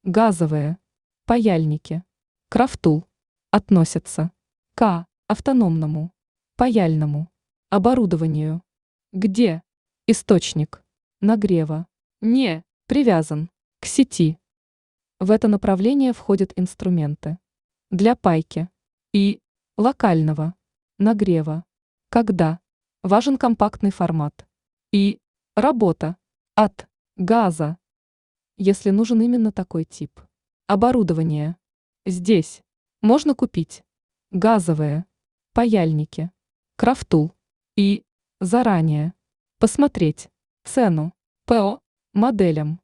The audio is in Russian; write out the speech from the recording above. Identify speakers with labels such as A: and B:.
A: газовые, паяльники, крафтул, относятся к автономному, паяльному оборудованию, где источник нагрева не привязан к сети. В это направление входят инструменты для пайки и локального нагрева, когда важен компактный формат и работа от газа, если нужен именно такой тип оборудования. Здесь можно купить газовые паяльники, крафтул и заранее посмотреть цену по моделям.